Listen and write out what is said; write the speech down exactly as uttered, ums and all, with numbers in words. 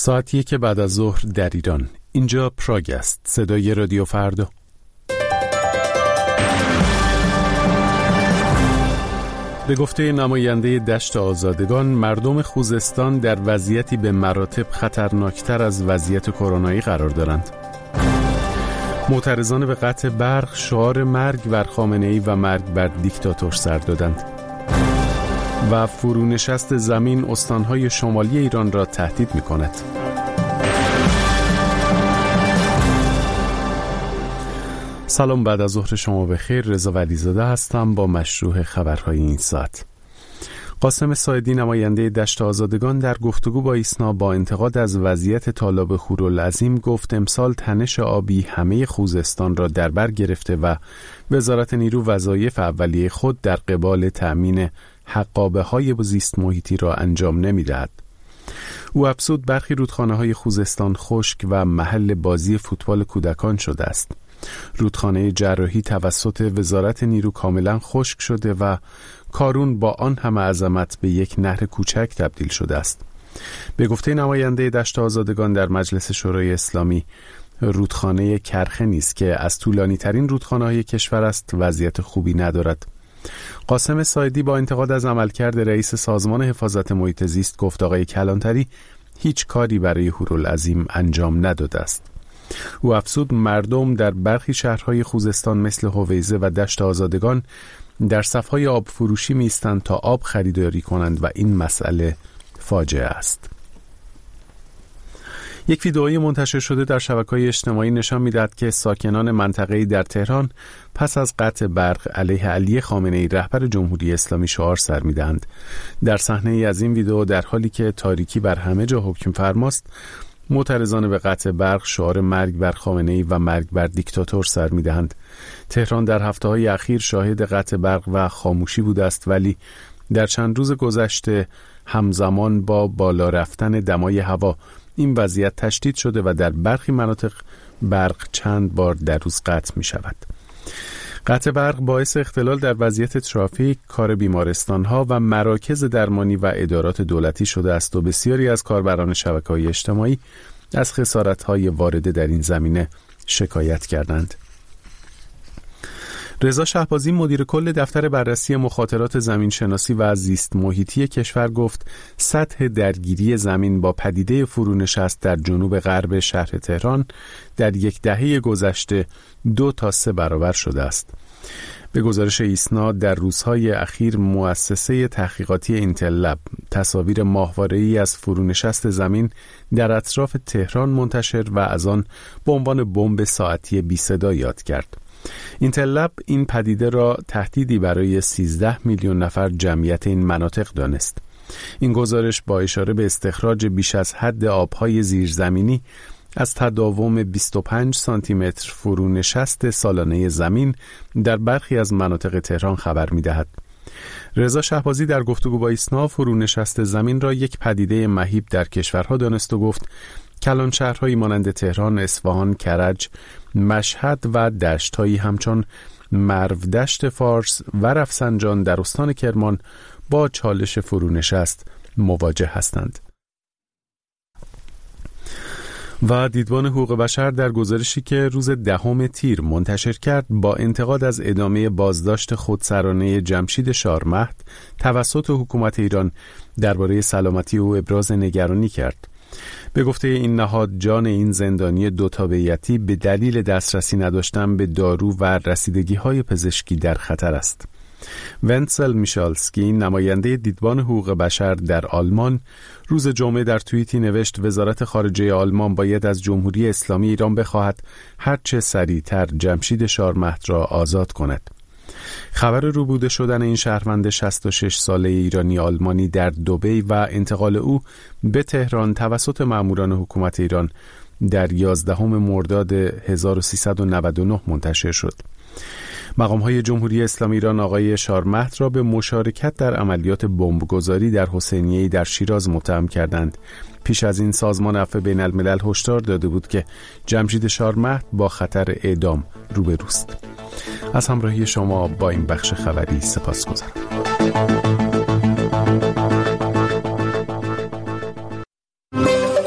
ساعت یک بعد از ظهر در ایران. اینجا پراگ است، صدای رادیو فردا. به گفته نماینده دشت آزادگان، مردم خوزستان در وضعیتی به مراتب خطرناکتر از وضعیت کرونایی قرار دارند. معترضان به قطع برق شعار مرگ بر خامنه‌ای و مرگ بر دیکتاتور سر دادند. و فرونشست زمین استانهای شمالی ایران را تهدید می‌کند. سلام، بعد از ظهر شما بخیر. رضا ولیزاده هستم با مشروع خبرهای این ساعت. قاسم ساعدی، نماینده دشت آزادگان، در گفتگو با ایسنا با انتقاد از وضعیت تالاب هورالعظیم گفت امسال تنش آبی همه خوزستان را در بر گرفته و وزارت نیرو وظایف اولیه خود در قبال تأمین حقابه‌های زیست محیطی را انجام نمی‌دهد. او افزود برخی رودخانه‌های خوزستان خشک و محل بازی فوتبال کودکان شده است. رودخانه جراحی توسط وزارت نیرو کاملا خشک شده و کارون با آن همه عظمت به یک نهر کوچک تبدیل شده است. به گفته نماینده دشت آزادگان در مجلس شورای اسلامی، رودخانه کرخه نیز که از طولانی ترین رودخانه‌های کشور است وضعیت خوبی ندارد. قاسم ساعدی با انتقاد از عملکرد رئیس سازمان حفاظت محیط زیست گفت آقای کلانتری هیچ کاری برای هورالعظیم انجام نداده است. او افزود مردم در برخی شهرهای خوزستان مثل هویزه و دشت آزادگان در صفهای آب فروشی می ایستند تا آب خریداری کنند و این مسئله فاجعه است. یک ویدئویی منتشر شده در شبکه‌های اجتماعی نشان می‌دهد که ساکنان منطقه‌ای در تهران پس از قطع برق علیه علی خامنه‌ای رهبر جمهوری اسلامی شعار سر می‌دهند. در صحنه‌ای از این ویدئو در حالی که تاریکی بر همه جا حکم فرماست، معترضان به قطع برق شعار مرگ بر خامنه‌ای و مرگ بر دیکتاتور سر می‌دهند. تهران در هفته‌های اخیر شاهد قطع برق و خاموشی بوده است، ولی در چند روز گذشته همزمان با بالا رفتن دمای هوا این وضعیت تشدید شده و در برخی مناطق برق چند بار در روز قطع می شود. قطع برق باعث اختلال در وضعیت ترافیک، کار بیمارستان‌ها و مراکز درمانی و ادارات دولتی شده است و بسیاری از کاربران شبکه‌های اجتماعی از خسارت‌های وارده در این زمینه شکایت کردند. رضا شهبازی، مدیر کل دفتر بررسی مخاطرات زمینشناسی و زیست محیطی کشور گفت سطح درگیری زمین با پدیده فرونشست در جنوب غرب شهر تهران در یک دهه گذشته دو تا سه برابر شده است. به گزارش ایسنا در روزهای اخیر مؤسسه تحقیقاتی اینتل لب تصاویر ماهواره‌ای از فرونشست زمین در اطراف تهران منتشر و از آن به عنوان بمب ساعتی بی صدا یاد کرد. اینتل لب این پدیده را تهدیدی برای سیزده میلیون نفر جمعیت این مناطق دانست. این گزارش با اشاره به استخراج بیش از حد آبهای زیرزمینی از تداوم بیست و پنج سانتی متر فرونشست سالانه زمین در برخی از مناطق تهران خبر می‌دهد. رضا شهبازی در گفتگو با ایسنا فرونشست زمین را یک پدیده مهیب در کشورها دانست و گفت کلان شهرهایی مانند تهران، اصفهان، کرج، مشهد و دشت‌هایی همچون مرو دشت فارس و رفسنجان در استان کرمان با چالش فرونشست مواجه هستند. و دیدبان حقوق بشر در گزارشی که روز دهم تیر منتشر کرد با انتقاد از ادامه بازداشت خودسرانه جمشید شارمهد توسط حکومت ایران درباره سلامتی او ابراز نگرانی کرد. به گفته این نهاد جان این زندانی دو تابعیتی به دلیل دسترسی نداشتن به دارو و رسیدگی‌های پزشکی در خطر است. ونسل میشالسکی، نماینده دیدبان حقوق بشر در آلمان، روز جمعه در توییتی نوشت وزارت خارجه آلمان باید از جمهوری اسلامی ایران بخواهد هرچه سریعتر جمشید شارمهد را آزاد کند. خبر روبوده شدن این شهروند شصت و شش ساله ایرانی آلمانی در دبی و انتقال او به تهران توسط ماموران حکومت ایران در یازدهم مرداد هزار و سیصد و نود و نه منتشر شد. مقام‌های جمهوری اسلامی ایران آقای شارمهد را به مشارکت در عملیات بمبگذاری در حسینیه‌ای در شیراز متهم کردند. پیش از این سازمان عفو بین الملل هشدار داده بود که جمشید شارمهد با خطر اعدام روبروست. از همراهی شما با این بخش خبری سپاسگزارم.